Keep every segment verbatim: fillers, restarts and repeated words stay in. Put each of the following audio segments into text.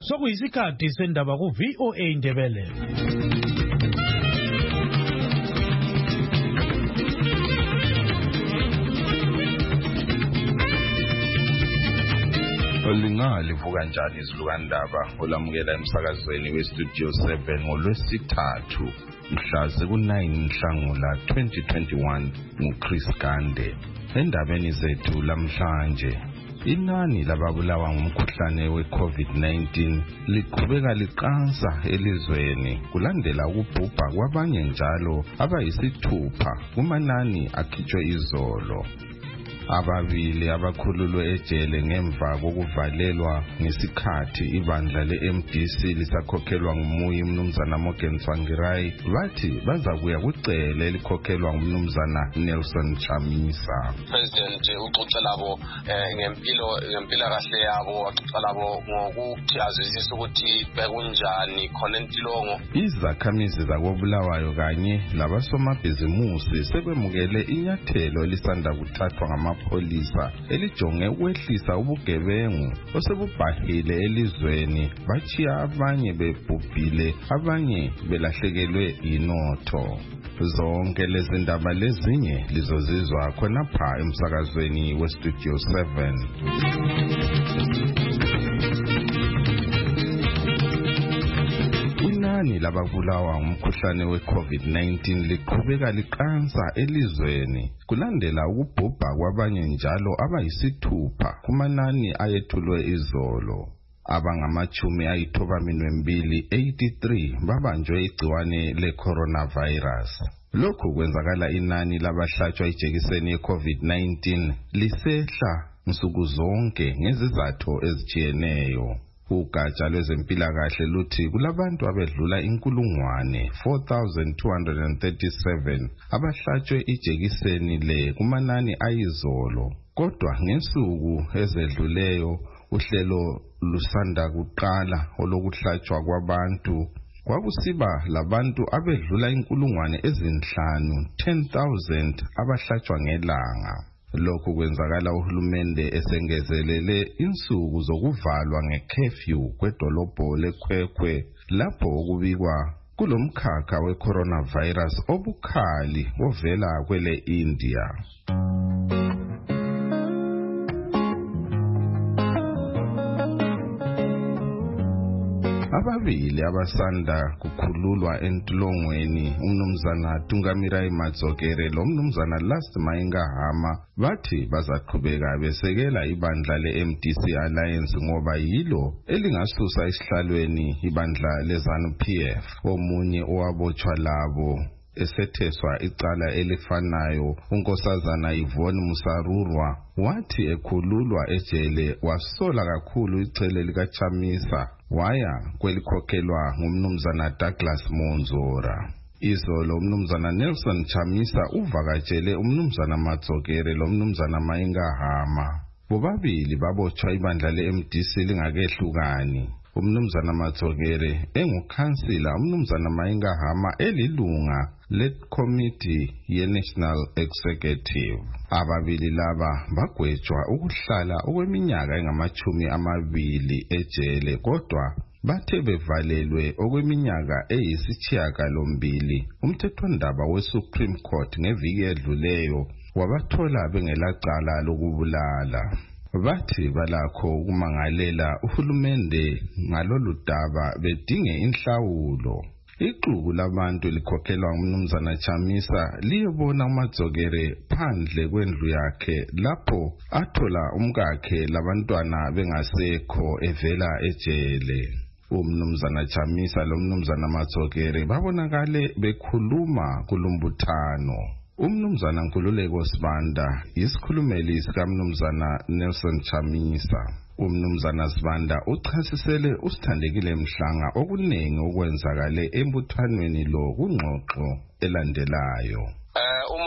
Sokuyisikhathi sendaba ku V O A Ndebele. Lingalivuka njani izilukandaba olamukela emsakazweni weStudio seven ngolwesithathu mhla ku nine Nhlangula twenty twenty-one nguChris Gande. Endabeni zethu lamhlanje, inani lababulawa ngumkhuhlane we-COVID nineteen liqhubeka liqansa elizweni kulandela ukubhubha kwabanye njalo abayisithupha kumanani akhitshwe izolo. Ababili abakhululwe ejele ngemva kokuvalelwa ngesikhathi ibandla le-M D C lisakhokhelwa ngumuyi umnumzana Morgan Tsvangirai bathi bazakuya kucele elikhokhelwa ngumnumzana Nelson Chamisa. President uxoxa labo ngempilo ngempilakahle yabo, waxoxa labo ngokuthi azizise ukuthi bekunjani khona intilongo. Izakhamizi zakobulawayo kanye labasomabhizimusi sebemukele inyathelo elisanda kuthathwa ngama polisa elijonge ukwehlisa ubugebengu osebubhahile elizweni, bachiya abanye bebhubhile abanye belahlekelwe inotho. Zonke lezi ndaba lezinye lizozizwa khonapha emsakazweni weStudio seven. Inani lababulawa ngumkhuhlane we-COVID nineteen liqhubeka liqansa elizweni kulandela ukubhubha kwabanye njalo abayisithupha kumanani ayethulwe izolo. Abangamachumi ayithobaminwe mbili eighty-three babanjwe igciwane le-coronavirus. Lokhu kwenzakala inani labahlatshwa ijekiseni ye-COVID nineteen lisehla nsuku zonke ngezizathu ezitshiyeneyo. Ugatsha lwezempilakahle luthi kulabantu abedlula inkulungwane four thousand two hundred thirty-seven abahlatshwe ijekiseni le kumanani ayizolo. Kodwa ngensuku ezedluleyo uhlelo lusanda kuqala olokuhlatshwa kwabantu kwakusiba labantu abedlula inkulungwane ezinhlanu ten thousand abahlatshwa ngelanga. Lokhu kwenzakala uhulumende esengezelele insuku zokuvalwa nge-curfew kwedolobho leKwekwe lapho kubikwa kulomkhakha we-coronavirus obukhali ovela kwele India. Ababili abasanda kukhululwa entolongweni umnumzana Tungamirai Matsokere lo mnumzana Last Maingahama bathi bazaqhubeka besekela ibandla le-M D C Alliance ngoba yilo elingasusa esihlalweni ibandla le-ZANU P F. Omunye owabotshwa labo esetheswa icala elifanayo unkosazana Yvonne Musarurwa wathi ekhululwa ejele wasola kakhulu icele likaChamisa waya kwelikhokhelwa ngumnumzana Douglas Monzora. Izolo umnumzana Nelson Chamisa uvakatshele umnumzana Matsokere lo mnumzana Maingahama. Bobabili babotshwa ibandla le-M D C lingakehlukani. Umnumzana Matsokere engukhansila, umnumzana Maingahama elilunga le-committee ye-National Executive. Ababili laba bagwetshwa ukuhlala okweminyaka engamachumi amabili ejele kodwa bathe bevalelwe okweminyaka eyisitshiyagalombili. Umthethwandaba we-Supreme Court ngeviki edluleyo wabathola bengelacala lokubulala. Bathi balakho ukumangalela uhulumende ngalolu daba bedinge inhlawulo. Ixuku labantu likhokhelwa ngumnumzana Chamisa liyebona uMatsokere phandle kwendlu yakhe lapho athola umkakhe labantwana bengasekho evela ejele. Umnumzana Chamisa lo mnumzana Matsokere babonakale bekhuluma kulumbuthano. Umnumzana Nkululeko Sibanda yisikhulumeli sikaMnumzana Nelson Chamisa. Umnumzana Sibanda uchasisele usithandekile Mhlanga okunengi okwenzakale embuthwanweni lo kungxoxo elandelayo. Eh umongameli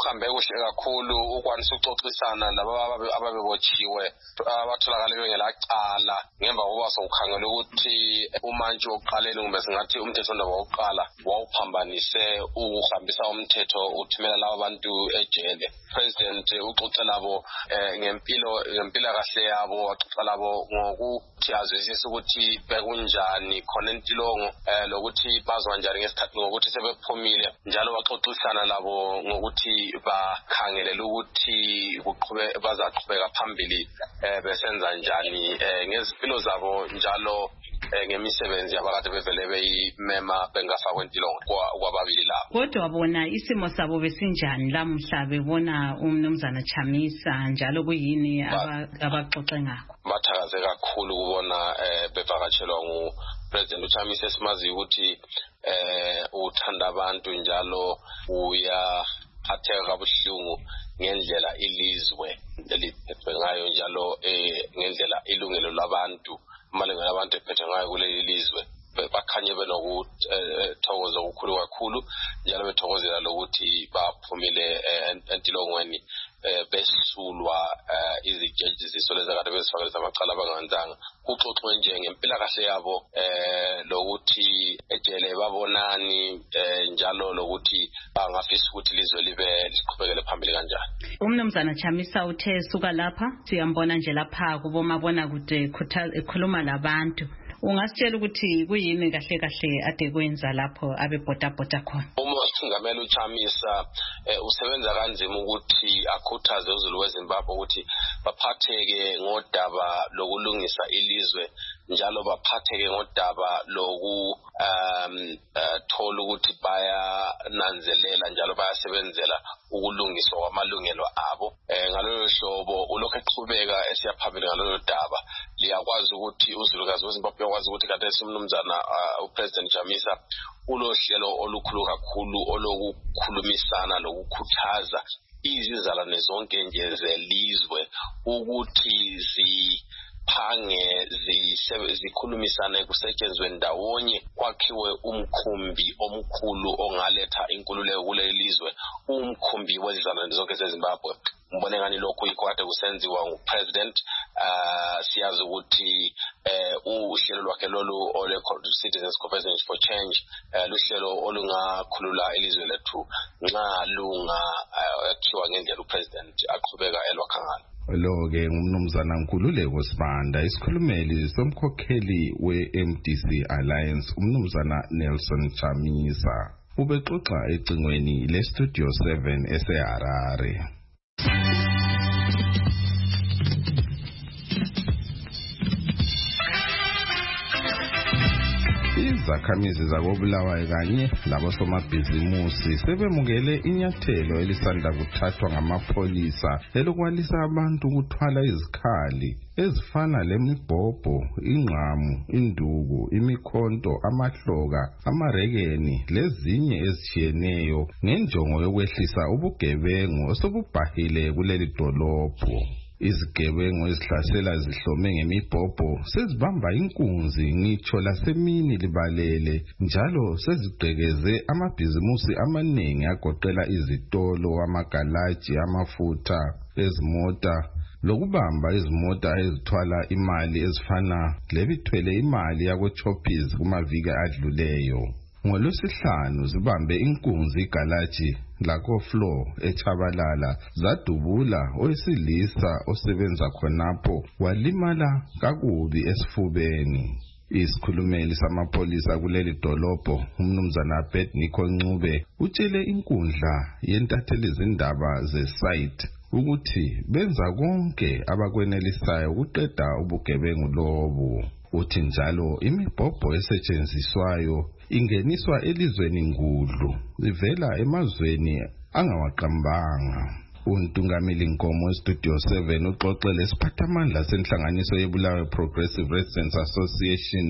kuhambe kuhle kakhulu ukwanisa ukuxoxisana laba ababebotshiwe abatholakala bengelacala ngemva kokuba sokukhangelwa ukuthi umantshi wokuqaleni kumbe singathi umthetho ndaba wokuqala wawuphambanise ukuhambisa umthetho uthumela laba bantu ejele. President uxoxe labo ngempilo ngempilakahle yabo, waxoxa labo ngokuthi azwisise ukuthi bekunjani khona entilongo lokuthi bazwa njani ngesikhathi ngokuthi sebephumile, njalo waxoxisana labo ngokuthi bakhangelela ukuthi kuqhube bazaqhubeka phambili besenza njani ngezimpilo zabo njalo ngemisebenzi abakade bevele beyimema bengafakwa entilongo kwababili labo. Kodwa bona isimo sabo besinjani lamhla bebona umnumzana Chamisa njalo kuyini abaxoxe ngakho? Bathakaze kakhulu kubona bevakatshelwa ngu President Chamisa, esimazi ukuthi eh uthanda abantu njalo uya phatheka kabuhlungu ngendlela ilizwe eliphethwe ngayo njalo eh ngendlela ilungelo labantu amalungelo abantu ephethe ngayo kuleli lizwe. Bakhanye benokuthokoza okukhulu kakhulu njalo bethokozela lokuthi baphumile entilongweni besulwa izijeji zisoleza kade bezifakela amacala abangenzanga. Kuxoxwe nje ngempilakahle yabo lokuthi ejele babonani njalo lokuthi bangafisa ukuthi lizwe libe liqhubekele phambili kanjani. Umnumzana Chamisa uthe suka lapha siyambona nje lapha kubomabona kude ekhuluma labantu. Ungasitshela ukuthi kuyini kahle kahle ade kwenza lapho abebhodabhoda khona? Umongameli uChamisa usebenza kanzima ukuthi akhuthaze uZulu weZimbabwe ukuthi baphatheke ngodaba lokulungisa ilizwe njalo baphatheke ngodaba loku um thola ukuthi bayananzelela njalo bayasebenzela ukulungiswa kwamalungelo abo. Ngalolu hlobo ulokhu eqhubeka esiyaphambili ngalolu daba. Liyakwazi ukuthi uZulukazi weZimbabwe yakwazi ukuthi kade simnumzana uPresident Chamisa ulohlelo olukhulu kakhulu olokukhulumisana lokukhuthaza izizalwane zonke nje zelizwe ukuthi zi phange zikhulumisane kusetshenzwe ndawonye kwakhiwe umkhumbi omkhulu ongaletha inkululeko kuleli lizwe, umkhumbi wezizalwane zonke zeZimbabwe. Ngibone ngani lokho ikwade kusenziwa nguPresident. Siyazi ukuthi uhlelo lwakhe lolu ole Citizens Convention for Change luhlelo olungakhulula ilizwe lethu nxa lunga akhiwa ngendlela uPresident aqhubeka elwakha ngalo. Lo-ke ngumnumzana Nkululeko Sibanda, isikhulumeli somkhokheli we-M D C Alliance umnumzana Nelson Chamisa. Ubexoxa ecingweni le-Studio seven eseHarare. Izakhamizi zakobulawayo kanye labosomabhizimusi sebemukele inyathelo elisanda kuthathwa ngamapholisa elokwalisa abantu ukuthwala izikhali ezifana lemibhobho, ingqamu, induku, imikhonto, amahloka, amarekeni lezinye ezitshiyeneyo ngenjongo yokwehlisa ubugebengu osobubhahile kuleli dolobho. Izigebengu ezihlasela zihlome ngemibhobho sezibamba inkunzi ngitsho lasemini libalele njalo sezigqekeze amabhizimusi amaningi agoqela izitolo, amagalaji, amafutha, ezimota lokubamba izimota ezithwala imali ezifana lebithwele imali yakweChoppies kumaviki adluleyo. NgoLwesihlanu zibambe inkunzi igalaji lako Floor eChabalala zadubula owesilisa osebenza khonapho walimala kakubi esifubeni. Isikhulumeli samapholisa kuleli dolobho umnumzana Abednego Ncube utshele inkundla yentatheli izindaba ze-site ukuthi benza konke abakwenelisayo ukuqeda ubugebengu lobu. Uthi njalo imibhobho esetshenziswayo ingeniswa elizweni ngudlu ivela emazweni angawaqambanga. Untungameli Nkomo Studio seven uxoxele isiphathamandla senhlanganiso yeBulawayo Progressive Residents Association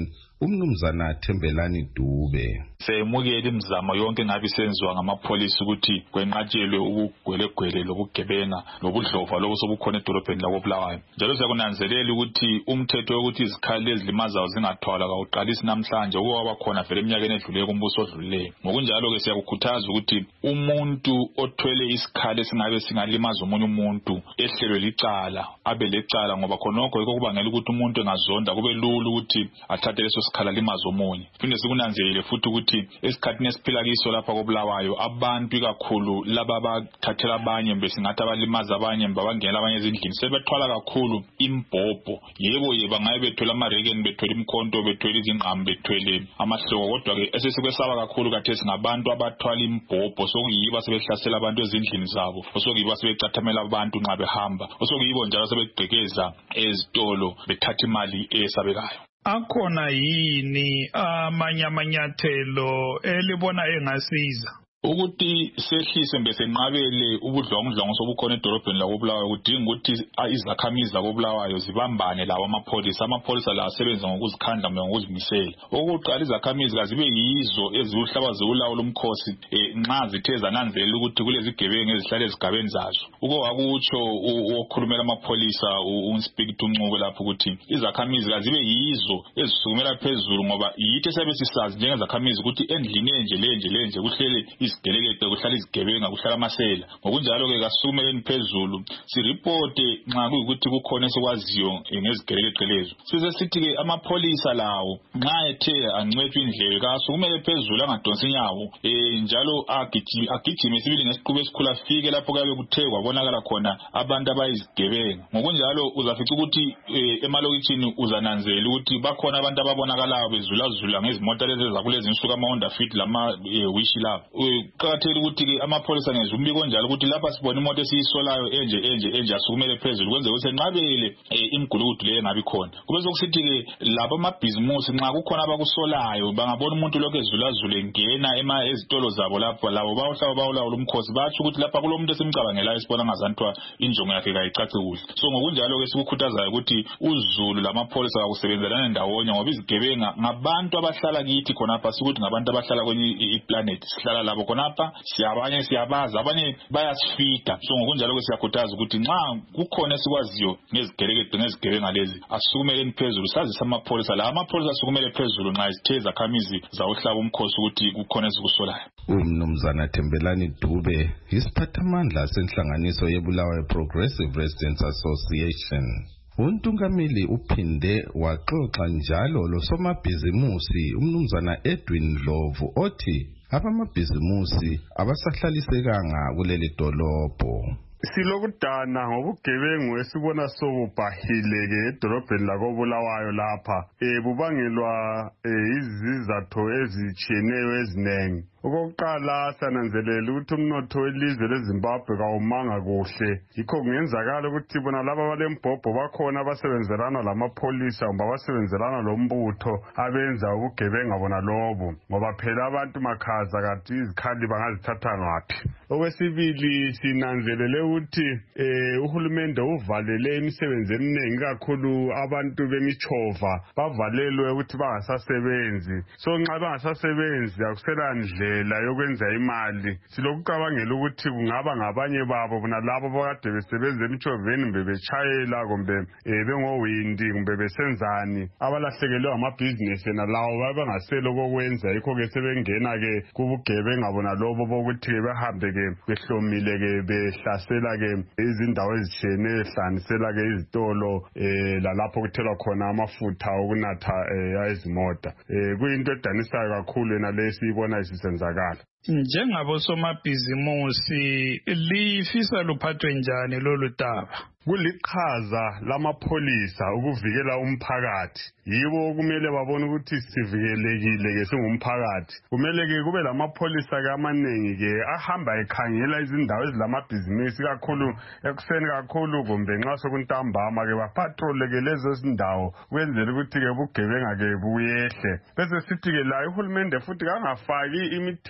umnumzana Thembelani Dube. Seyemukela imizamo yonke ngabe isenziwa ngamapolisi ukuthi kwenqatshelwe ukugwelegwele lobugebenga lobudlova lobo sobukhona edolobheni lakoBulawayo. Njalo siyakunanzelela ukuthi umthetho wokuthi izikhali ezilimazayo zingathwala kawuqalisi namhlanje okwaba khona vele eminyakeni edluleyo kumbuso odluleyo. Ngokunjalo ke siyakukhuthaza ukuthi umuntu othwele isikhali esingabe singalimaza umunye umuntu ehlelwe licala abe lecala ngoba khonokho yikho kubangela ukuthi umuntu engazonda kube lula ukuthi athathe leso sikhala limaza omunye. Phinde sikunanzelele futhi ukuthi esikhathini esiphila kiso lapha koBulawayo abantu ikakhulu laba abathathela abanye besingathi abalimaza abanye babangela abanye ezindlini sebethwala kakhulu imbhobho. Yebo yebo ngabe bethwele amarekeni bethwele imkhonto bethwele izingqamu bethwele amahloko kodwa ke esesikwesaba kakhulu kathesi ngabantu abathwala imbhobho sokuyiba sebehlasela abantu ezindlini zabo osokuyiba sebecathamela abantu nxa behamba osokuyibo njalo sebegqekeza ezitolo bethatha imali esabekayo. Akhona yini amanye amanyathelo elibona engasiza ukuthi sehlise besenqabele ubudlwangudlwangu sobukhona edolobheni lakoBulawayo kudinga ukuthi izakhamizi zakoBulawayo zibambane lawo amapholisa amapholisa la asebenza ngokuzikhandla ngokuzimisela. Okuqala izakhamizi kazibe yizo eziwuhlabaze ulawo lomkhosi nxa zithe zananzelela ukuthi kulezi gebengu ezihlale ezigabeni zazo. Uko wakutsho okhulumela amapholisa uNspector Ncube lapho ukuthi izakhamizi kazibe yizo ezisukumela phezulu ngoba yithi sebesisazi njengezakhamizi ukuthi endlini enje lenje lenje kuhlele isigelekede kuhlala izigebenga kuhlala amasela. Ngokunjalo ke kasukumeni phezulu siripote nxa kuyikuthi kukhona esikwaziyo ngezigelekede lezo. Size sithi ke amapholisa lawo nxa ethe ancwetshwe indlebe kasukumele phezulu angadonsi inyawo eh njalo agijime agijime sibili ngesiqubu esikhulu afike lapho kabe kuthe kwabonakala khona abantu abayizigebenga. Ngokunjalo uzafica ukuthi emalokitshini uzananzela ukuthi bakhona abantu ababonakalayo bezulazula ngezimota lezi zakulezi insuku ama Honda Fit lama wish lapho. Kuqakathekile ukuthi ke amapholisa ngenza umbiko njalo ukuthi lapha sibona imoto esiyisolayo enje enje enje asukumele phezulu kwenze ukuthi enqabele imgulukudu leyo engabi khona. Kube sokusithi ke laba amabhizimusi nxa kukhona abakusolayo bangabona umuntu lokho ezulazule ngena ema ezitolo zabo lapho labo bawuhlaba bawulawo lumkhosi bathi ukuthi lapha kulomuntu esimcabangelayo sibona ngazanthwa injongo yakhe kayicace kuhle. So ngokunjalo ke sikukhuthazayo ukuthi uZulu lamapholisa bakusebenzelana ndawonye ngoba izigebenga ngabantu abahlala kithi khonapha sikuthi ngabantu abahlala kwenye iplanet sihlala labo khonapha siyabanye siyabaza abanye bayasifida. So ngokunjalo ke siyakhuthaza ukuthi nxa kukhona esikwaziyo ngezigelekede ngezigebenga lezi asukumele phezulu sazi samapholisa la amapholisa asukumele phezulu nxa isithe zakhamizi zawuhlaba umkhosi ukuthi kukhona esikusolayo. Umnumzana Thembelani Dube isiphathamandla senhlanganiso yeBulawayo Progressive Residents Association. Untungameli uphinde waxoxa njalo losomabhizimusi umnumzana Edwin Dlovu othi abamabhizimusi abasahlalisekanga kuleli dolobho. Silokudana ngobugebengu esibona sobubhahileke edolobheni lakoBulawayo lapha eh bubangelwa izizathu ezitshiyeneyo ezinengi. Okokuqala sananzelela ukuthi umnotho welizwe leZimbabwe kawumanga kuhle yikho kungenzakala ukuthi bona laba balembhobho bakhona abasebenzelana lamapholisa kumbe abasebenzelana lombutho abenza ubugebenga bona lobo ngoba phela abantu makhaza kathi izikhali bangazithatha ngaphi. Okwesibili sinanzelele ukuthi eh uhulumende uvalele imisebenzi eminingi kakhulu abantu bemichova bavalelwe ukuthi bangasasebenzi. So nxa bangasasebenzi akusela ndle la yokwenza imali silokucabangela ukuthi kungaba ngabanye babo bona labo bakade besebenza emichoveni bebetshayela kumbe bengowindi kumbe besenzani abalahlekelwe amabhizinesi nalawo babangaselo kokwenza yikho ke sebengena ke kubugebenga bona lobo bokuthi behambe ke behlomile ke behlasela ke izindawo ezitshiyeneyo ehlanganisela ke izitolo lalapho kuthelwa khona amafutha okunatha ayizimota. Kuyinto edanisayo kakhulu yena lesiyibona isisenza njengabo somabhizimusi lifisa luphathwe njani lolu daba? Kuliqhaza lamapholisa ukuvikela umphakathi yibo okumele babone ukuthi sivikelekile ke singumphakathi. Kumele ke kube lamapholisa ke amanengi ke ahamba ekhangela izindawo ezilamabhizinisi kakhulu ekuseni kakhulu kumbe nxa sokuntambama ke bapatrol ke lezo zindawo kwenzela ukuthi ke bugebenga ke buyehle. Bese sithi ke la uhulumende futhi kangafaki imithetho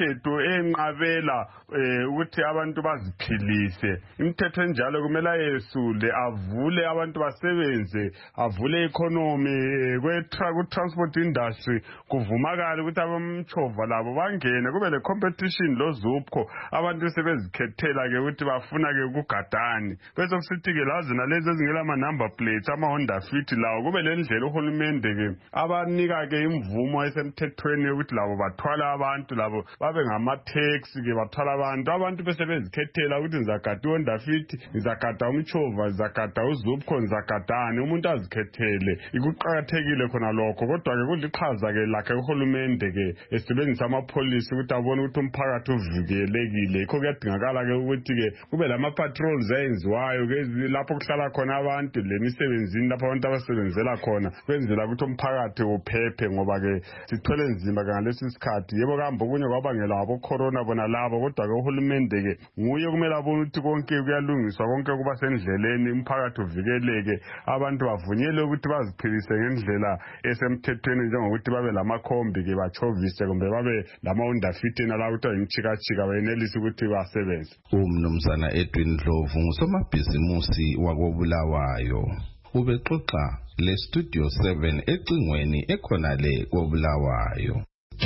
enqabela ukuthi abantu baziphilise. Imithetho enjalo kumele ayesule, avule abantu basebenze, avule economy kwe transport industry, kuvumakala ukuthi abamchova labo bangene, kube le competition lo Zupco, abantu sebezikhethela ke ukuthi bafuna ke ukugadani. Bese kusithi ke lazi nalezi ezingela ama number plates, ama Honda Fit lawo kube le ndlela uhulumende ke abanika ke imvumo esemthethweni ukuthi labo bathwala abantu, labo babe ngama taxi ke bathwala abantu. Abantu bese bezikhethela ukuthi ngizagada Honda Fit, ngizagada umchova, ngizagada uZupco, ngizagadani. Umuntu azikhethele. Ikuqhakathekile khona lokho, kodwa ke kuliqhaza ke lakhe uhulumende ke esebenzisa amapolisi ukuthi abone ukuthi umphakathi uvikelekile. Yikho kuyadingakala ke ukuthi ke kube lama patrols ayenziwayo ke lapho kuhlala khona abantu lemisebenzini lapho abantu abasebenzela khona, kwenzela ukuthi umphakathi uphephe, ngoba ke sithwele nzima ngalesi sikhathi. Yebo kambe okunye kwabangela abo corona bona labo, kodwa ke uhulumende ke nguye kumele abone ukuthi konke kuyalungiswa, konke kuba sendleleni, umphakathi uvikeleke, abantu bavunyelwe ukuthi baziphilise ngendlela esemthethweni, njengokuthi babe lamakhombi ke bachovise kumbe babe lama Honda Fit nala ukuthi ayimchikachika bayenelisa ukuthi basebenze. Umnumzana Edwin Dlovu ngusomabhizimusi wakobulawayo. Ubexoxa le Studio seven ecingweni ekhona le kobulawayo.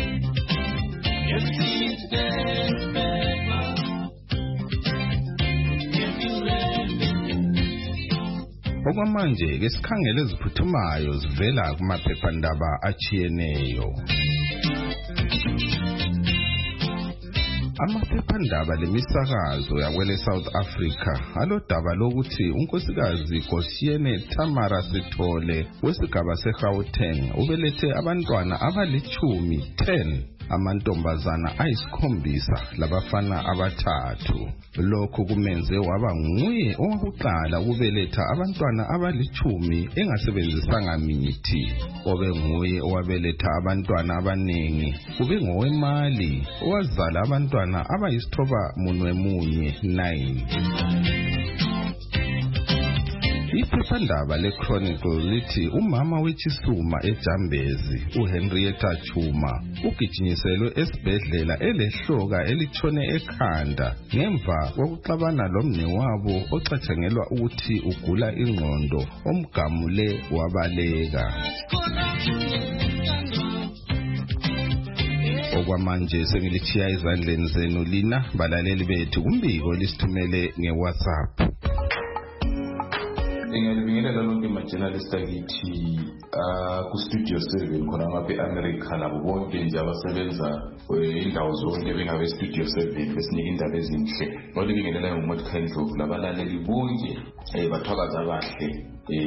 Okwamanje ke sikhangele eziphuthumayo zivela kumaphephandaba achiyeneyo. Amaphephandaba lemisakazo yakwele South Africa alodaba lokuthi unkosikazi Goshiene Tamara Sithole wesigaba seGauteng ubelethe abantwana abalichumi ten, amantombazana ayisikhombisa labafana abathathu. Lokhu kumenze waba nguye owakuqala ukubeletha abantwana abalichumi engasebenzisanga mithi. Obe nguye owabeletha abantwana abanengi kube ngowemali owazala abantwana abayisithoba munwe munye nine. Iphephandaba leChronicle lithi umama weChisuma eJambezi uHenrietta Chuma ugijinyiselwe esibhedlela elehloka elitshone ekhanda ngemva kokuxabana lomnewabo ocatshangelwa ukuthi ugula ingqondo omgamule wabaleka. Okwamanje sengilithiya izandleni zenu lina balaleli bethu kumbiko lisithumele ngeWhatsApp. Ngiyabingelela lonke ama-journalist akithi ku Studio seven khona ngapha e-America labo bonke nje abasebenza indawo zonke bengabe Studio seven besinika indaba ezinhle. Ngiyabingelela ngoMothi Ndlovu labalaleli bonke bathakaza abahle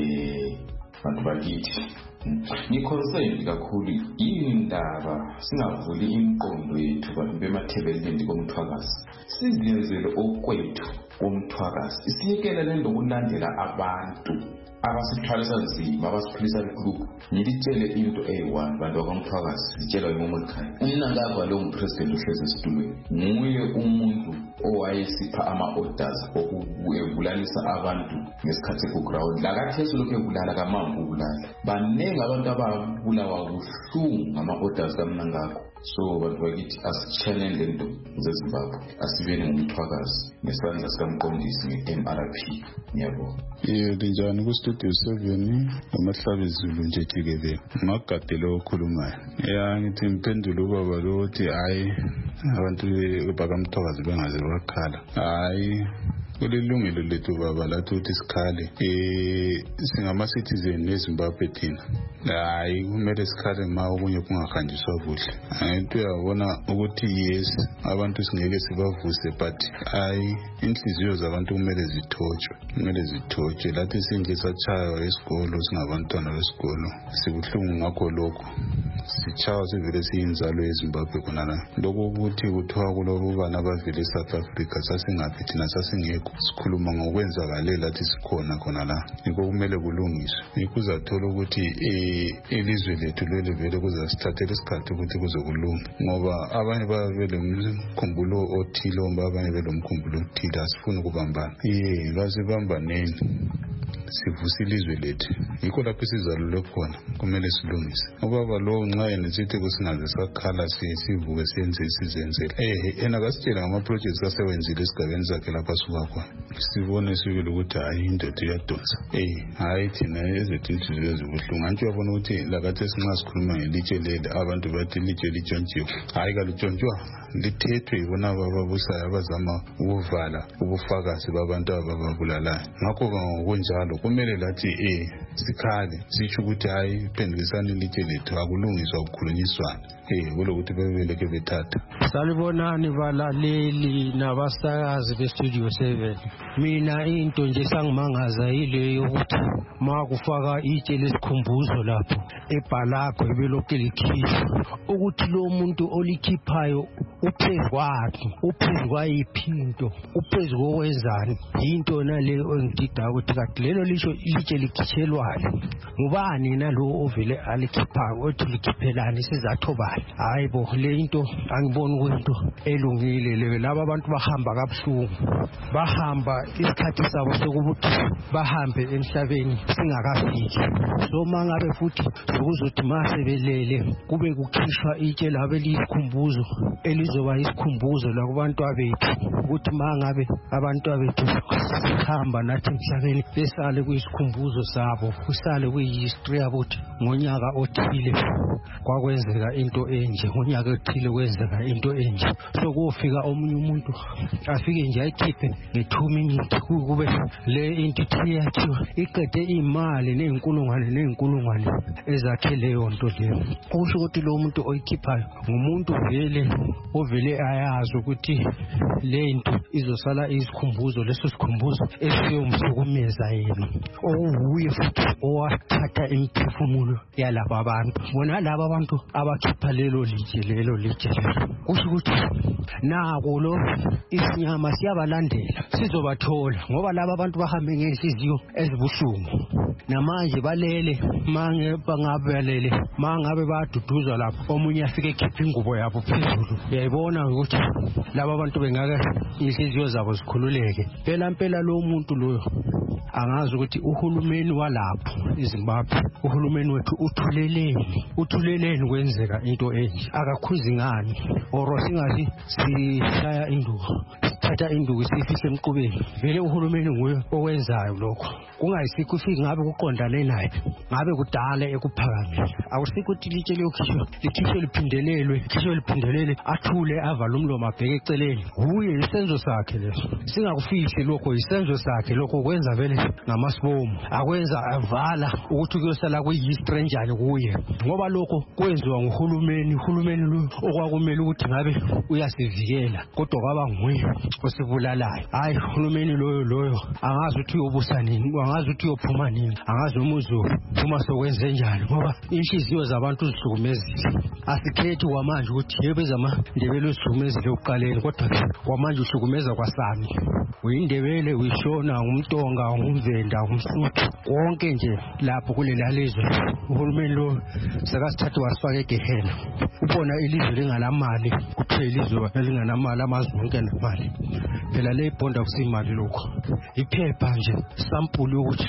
bantu bakithi. Ngikhonseni kakhulu indaba singavuli imqondo yethu bantu bemathebeleni komthwakazi. Sizenzele okwethu komthwakazi. Isiyekela lento kulandela abantu abasithwalisa nzima abasiphilisa group. Ngilitshele into eyi-one bantu bakomthwakazi sitshela ngoMothi. Umnangagwa lo ngupresident uhlezi esitulweni. Nguye umuntu owayesipha ama-orders okubulalisa abantu ngesikhathi ku-ground. Lakatheso lokhu ebulala kamambu ubulala. Banengi abantu ababulawa buhlungu ngama-orders kamnangagwa. So bantu bakithi asitshane lento zeZimbabwe, asibeni ngomthwakazi ngesandla sikamqondisi nge-M R P. Ngiyabonga. Yebo linjani ku Studio seven ngamahlabezulu nje jikelele. Ngagadele okhulumayo. Ya ngithi impendulo ubaba lo uthi hayi abantu bakamthwakazi bengaze bakhala. Hayi kulilungelo lethu baba lathi uthi sikhale eh singama citizen eZimbabwe thina. Hayi kumele sikhale ma okunye kungahanjiswa kuhle. Into yabona ukuthi yes abantu singeke sibavuse but hayi inhliziyo zabantu kumele zithotshe, kumele zithotshe. Lathi sinje sachayo esikolo singabantwana besikolo sibuhlungu ngakho lokho. Sichawa sivele siyinzalo eZimbabwe khona la. Lokho ukuthi kuthiwa kulabo bana abavele eSouth Africa sasingaphi thina sasingekho. Sikhuluma ngokwenzakale lathi sikhona khona la. Yikho kumele kulungiswe. Ikuzathola ukuthi eh elizwe lethu lelo vele kuzasithathela isikhathi ukuthi kuzokulunga. Ngoba abanye bavele umkhumbulo othile, abanye vele umkhumbulo othile, asifuni ukubambana. Eh kasibambaneni. sivuse ilizwe lethu. Yikho lapho sizalulwe khona, kumele silungise. Ubaba lo nxa yenesithi kusingaze sakhala sivuke siyenze isizenzele. Eh ena kasitshela ngama projects asebenzile esigabeni sakhe lapha suka khona. Sibone sibili ukuthi hayi indoda iyadonsa. Eh hayi thina ezethu inhliziyo zibuhlungu. Antu uyabona ukuthi lakathi sinxa sikhuluma ngelitshe leli abantu bathi ilitshe litshontshiwe. Hayi kalutshontshiwa, lithethwe yibona ababusayo abazama ukuvala ubufakazi babantu abababulalayo. Ngakho ngokunjalo kumele lathi eh sikhale sisho ukuthi hayi phendukisani ilitshe lethu akulungiswa ukukhulunyiswana. Eh kulokuthi bebeleke bethatha. Salibonani balaleli nabasakazi bestudio seven. Mina into nje sangimangaza yile yokuthi makufaka itshe lesikhumbuzo lapho ebhalakho ebelokhu likhipha ukuthi lo muntu olikhiphayo uphezu kwakhe, uphezu kwayiphinto, uphezu kokwenzani. Into naleyo engidida ukuthi kade lelo lisho litshe likhitshelwayo. Ngubani nalo ovele alikhiphayo othi likhiphelani sizatho bani? Hayi bo, le into angiboni kwento elungile leyo. Laba abantu bahamba kabuhlungu, bahamba isikhathi sabo sokubuthi bahambe emhlabeni singakafiki. So mangabe futhi sokuzothi masebelele kube kukhishwa itshe labe lisikhumbuzo elizoba isikhumbuzo lakubantu abethu ukuthi mangabe abantu abethu hamba nathi emhlabeni besale kuyisikhumbuzo sabo, kusale kuyihistory yabuthi ngonyaka othile kwakwenzeka into enje, ngonyaka othile kwenzeka into enje. So kufika omunye umuntu afike nje ayikhiphe nge-two minutes kube le into ithiyathiwa iqede imali ney'nkulungwane ney'nkulungwane ezakhe leyo nto leyo. Kusho ukuthi lo muntu oyikhiphayo ngumuntu vele ovele ayazi ukuthi le nto izosala isikhumbuzo, leso sikhumbuzo esiyomhlukumeza yena, okuwuye futhi owathatha imiphefumulo yalaba abantu. Bona laba abantu abakhipha lelo litshe lelo litshe lelo kusho ukuthi nako lo isinyama siyabalandela, sizobathola ngoba laba abantu bahambe ngenhliziyo ezibuhlungu namanje balele. Mange bangabalele mangabe baduduzwa lapho omunye afike ekhipha ingubo yabo phezulu, uyayibona ukuthi laba abantu bengake inhliziyo zabo zikhululeke. Phela mpela lo muntu loyo angazi ukuthi uhulumeni walapho eZimbabwe, uhulumeni wethu uthuleleni, uthuleleni kwenzeka into enje. Akakhuzi ngani oro singathi sishaya induku, sithatha induku sifihle emqubeni. Vele uhulumeni nguye okwenzayo lokho, kungayisikho ufike ngabe kuqondane naye, ngabe kudala ekuphakamela. Akusikho ukuthi litshe liyokhishwa likhishwe liphindelelwe, likhishwe liphindelele, athule avala umlomo abheke eceleni. Huye isenzo sakhe leso, singakufihle lokho isenzo sakhe lokho kwenza vele ngamasibomu, akwenza avala ukuthi kuyosala kuyihistory njani kuye, ngoba lokho kwenziwa nguhulumeni. Uhulumeni lo okwakumele ukuthi ngabe uyasivikela kodwa kwaba nguye osibulalayo. Hayi uhulumeni loyo loyo angazi ukuthi uyobusa nini, angazi ukuthi uyophuma nini, angazi umuzo uma sokwenze njani, ngoba inhliziyo zabantu zihlukumezile. Asikhethi kwamanje ukuthi yebo ezamaNdebele zihlukumezile uqaleni, kodwa kwamanje uhlukumeza kwasani. Uyindebele, uyishona, ngumtonga, ngumvenda, ngumsuthu, konke nje lapho kulela lizwe. Uhulumeni lo sakasithatha wasifaka egehena. Ubona ilizwe linganamali, kuthiwa ilizwe elinganamali, amazwe onke namali. Phela le ibhonda kusimali lokho, iphepha nje sampuli yokuthi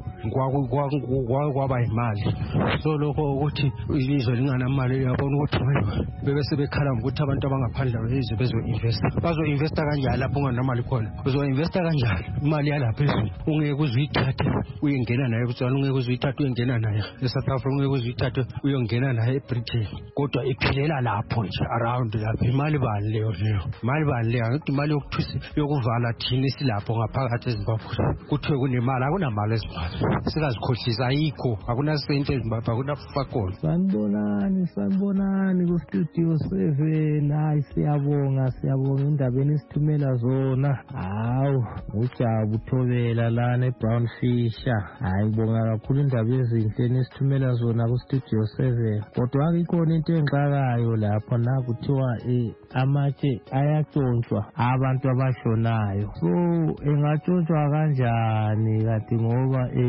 lokho kwaba imali. So lokho ukuthi ilizwe linganamali, uyabona ukuthi bebe sebekhala ukuthi abantu abangaphandle bezwe bezo-investa. Bazo-investa kanjani lapho unganamali khona? Uzo-investa kanjani imali yalapha ezweni? Ungeke uzuyithathe uyengena naye eBotswana, ungeke uzuyithathe uyengena naye eSouth Africa, ungeke uzuyithathe uyongena naye eBritain, kodwa iphelela lapho nje around lapho. Imali bani leyo leyo? Imali bani leyo? Angithi imali yokuthi yokuvala thina isilapho ngaphakathi eZimbabwe kuthiwe kunemali. Akunamali eZimbabwe, sikazikhohlisa, ayikho, akunasente eZimbabwe, akunafakona. Sanibonani, sanibonani kustudio seven. Hayi siyabonga, siyabonga indabeni isithumela zona. Hawu uJabu Uthobela lana eBrown Fisher. Hayi bonga kakhulu indaba ezinhle nesithumela zona kustudio seven. Kodwa akikhona into engixakayo lapho na kuthiwa eh amatshe ayatshontshwa abantu abashonayo. So engatshontshwa kanjani kanti ngoba eh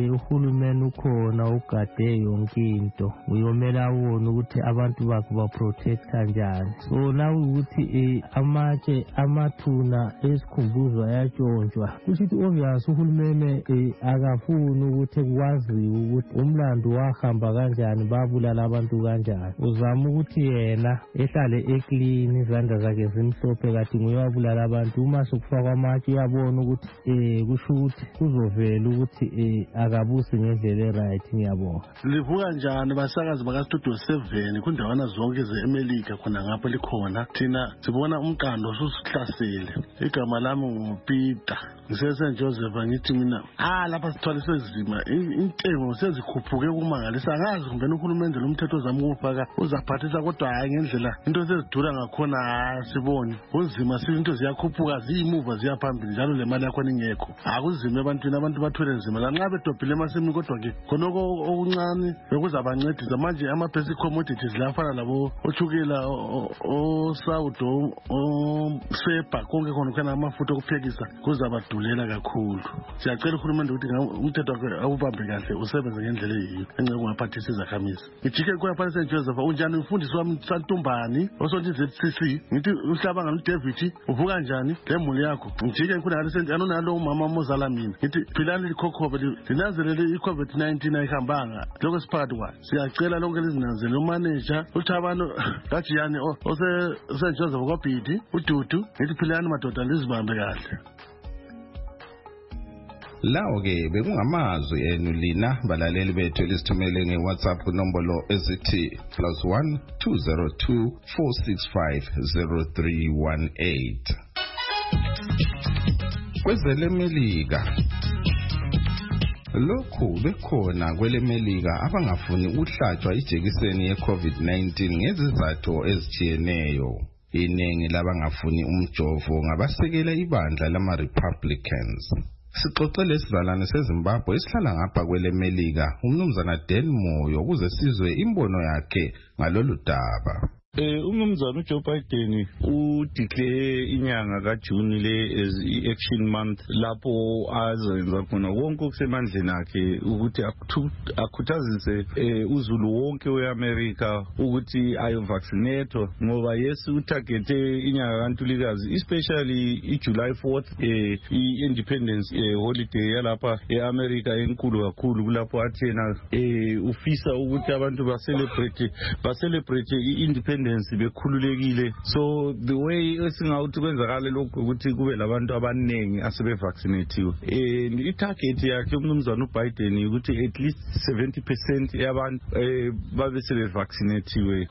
uhulumeni ukhona ugade yonke into uyomela wona ukuthi abantu bakho baprotect kanjani. So now ukuthi eh, amatshe amathuna esikhumbuzo ayatshontshwa kusho ukuthi obvious uhulumeni eh, akafuni ukuthi kwaziwe ukuthi umlando wahamba kanjani babulala abantu kanjani. Uzama ukuthi yena ehlale eclean izandla zakhe zimhlophe kathi nguyabulala abantu uma sokufakwa amatshe uyabona ukuthi eh kusho ukuthi kuzovela ukuthi eh akabusi ngendlela right. Ngiyabonga. Livuka kanjani basakazi baka Studio seven kundawana zonke zeMelika khona ngapha likhona thina sibona umqando ususihlasele. Igama lami nguPeter ngisese Joseph ngithi mina ah lapha sithwale sezima intengo sezikhuphuke kumangalisa angazi kumbe uhulumeni lomthetho ozama ukufaka uzaphathisa kodwa hayi ngendlela into sezidura ngakhona sibone uzima sizinto ziyakhuphuka ziyimuva ziyaphambili njalo le mali yakho ingekho akuzime abantwini abantu bathwele nzima lanxa bedobhile emasimi kodwa ke khonoko okuncane bekuzabancedisa manje ama basic commodities lafana labo othukela osawudo osepha konke khona kana amafutha okuphekisa kuzabadulela kakhulu. Siyacela uhulumeni ukuthi umthetho wakhe awubambe kahle usebenze ngendlela eyiyo engeke ungaphathisa izakhamisi. Ngijike kuya Saint Joseph unjani umfundisi wami Santumbani osonto Z C C ngithi uhlaba ngalo David uvuka kanjani lemuli yakho ngijike kuna Saint anonalo umama mozala mina ngithi philani likhokhobe linanzelele iCovid nineteen ayihambanga lokho siphakathi kwayo. Siyacela lonke lizinanzele umanager uThabano kaJiyani ose Saint Joseph kwaBhidi uDudu ngithi philani madoda lizibambe kahle. Lawo ke bekungamazwi enu lina balaleli bethu lisithumele ngeWhatsApp nombolo ezithi plus one two zero two four six five zero three one eight. Kwezelemelika lokhu bekhona kwelemelika abangafuni ukuhlatshwa ijekiseni ye-COVID nineteen ngezizathu ezitshiyeneyo. Iningi labangafuni umjovo ngabasekela ibandla lama-Republicans. Sixoxele isizalwane seZimbabwe esihlala ngapha kwelemelika umnumzana Dan Moyo ukuze sizwe imbono yakhe ngalolu daba. Eh umnumzana uJoe Biden udeclare inyanga kaJune le as i-action month lapho azenza khona konke okusemandleni akhe ukuthi akhuthazise uzulu wonke weAmerica ukuthi ayo vaccinate ngoba yesu utargete inyanga kaNtulikazi especially iJuly fourth eh i-independence holiday yalapha eAmerica enkulu kakhulu kulapho athena eh ufisa ukuthi abantu ba celebrate ba celebrate i-independence bekhululekile. So the way esingawuthi kwenzakala lokho ukuthi kube labantu abanengi asebe vaccinatiwe and i-target yakhe umnumzana uBiden ukuthi at least seventy percent yabantu babe sebe vaccinatiwe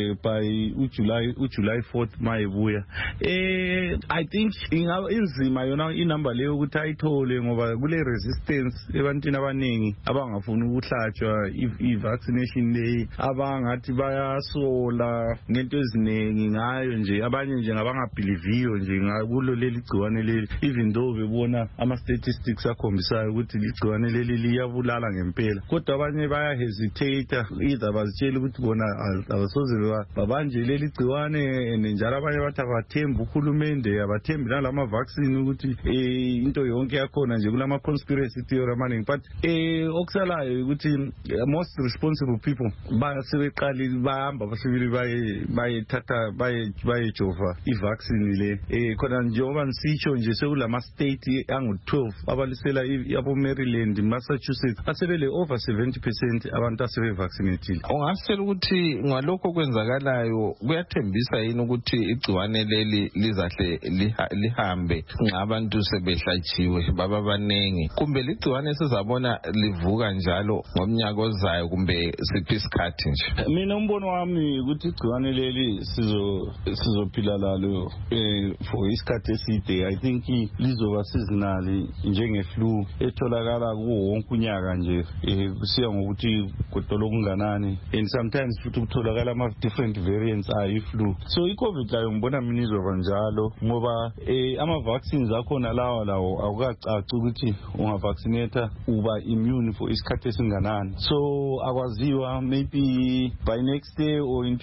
by uJuly uJuly fourth mayebuya. eh I think ingaba inzima yona inamba leyo ukuthi ayithole ngoba kule resistance ebantwini abanengi abangafuni ukuhlatshwa i-vaccination leyi abangathi bayasola ngento eziningi ngayo nje abanye nje ngabangabhiliviyo nje ngakulo leli gciwane leli even though bebona ama statistics akhombisayo ukuthi igciwane leli liyabulala ngempela kodwa abanye baya hesitate either bazitshela ukuthi bona abasoze babanje leli gciwane njalo abanye bathi abathemba uhulumende abathembi nalama vaccine ukuthi eh into yonke yakhona nje kulama conspiracy theory amaningi but eh okusalayo ukuthi most responsible people basebeqali bahamba basebili baye bayithatha baye bayejova i-vaccine le eh khona njengoba nisitsho nje sekulama state angu twelve abalisela yabo Maryland Massachusetts asebele over seventy percent abantu asebe vaccinated. Ungasela ukuthi ngalokho kwenzakalayo kuyathembisa yini ukuthi igciwane leli lizahle lihambe ngabantu sebehlatshiwe baba banengi kumbe ligciwane sizabona livuka njalo ngomnyaka ozayo kumbe siphi isikhathi nje? Mina umbono wami ukuthi igciwane leli sizo sizophila lalo eh for isikhathi eside. I think lizoba seasonal njenge flu etholakala kuwo wonke unyaka nje eh kusiya ngokuthi kodwa okunganani and sometimes futhi kutholakala ama different variants ayi flu. So iCovid layo ngibona mina izoba njalo ngoba eh ama vaccines akhona lawa lawo akukacaci ukuthi unga vaccinate uba immune for isikhathi esinganani. So akwaziwa maybe by next year or in two years time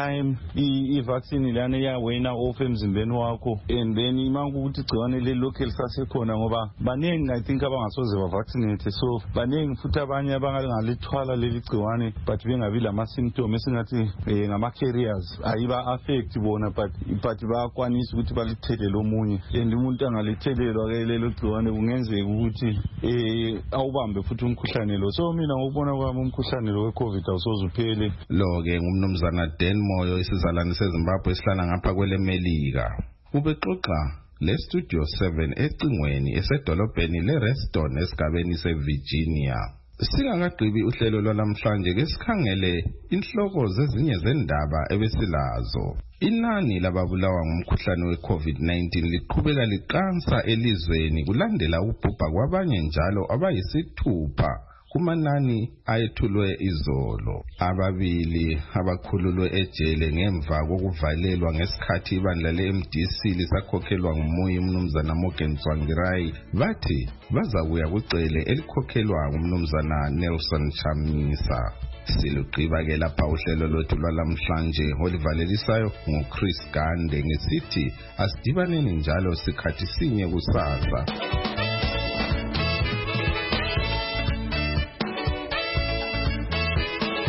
time i-vaccine lana iyawena off emzimbeni wakho, and then imangu ukuthi igciwane lelokhu elisasekhona ngoba baningi I think abangasoze bavaccinate, so baningi futhi abanye abangalithwala leli gciwane but bengabi lama-symptom esingathi eh, ngama-carriers ayiba affect bona but but bayakwanisa ukuthi balithelele omunye, and umuntu angalithelelwa-ke lelo gciwane kungenzeka ukuthi eh, awubambe futhi umkhuhlane lo. So mina ngokubona kwami umkhuhlane lo we-COVID awusoze uphele. Lo-ke ngumnumzana Dan Moyo, isizalwane seZimbabwe esihlala ngapha kwele Melika. Ubexoxa le Studio seven ecingweni esedolobheni le-Reston esigabeni se-Virginia. Singakagqibi uhlelo lwanamhlanje ke sikhangele inhloko zezinye zendaba ebesilazo. Inani lababulawa ngumkhuhlane we-COVID nineteen liqhubeka liqansa elizweni kulandela ukubhubha kwabanye njalo abayisithupha kumanani ayethulwe izolo. Ababili abakhululwe ejele ngemva kokuvalelwa ngesikhathi ibandla le-M D C lisakhokhelwa nguMuyi umnumzana Morgan Tsvangirai bathi bazakuya kucele elikhokhelwa ngumnumzana Nelson Chamisa. Siluqiba-ke lapha uhlelo lwethu lwalamhlanje olivalelisayo nguChris Gande ngesithi asidibaneni njalo sikhathi sinye kusasa.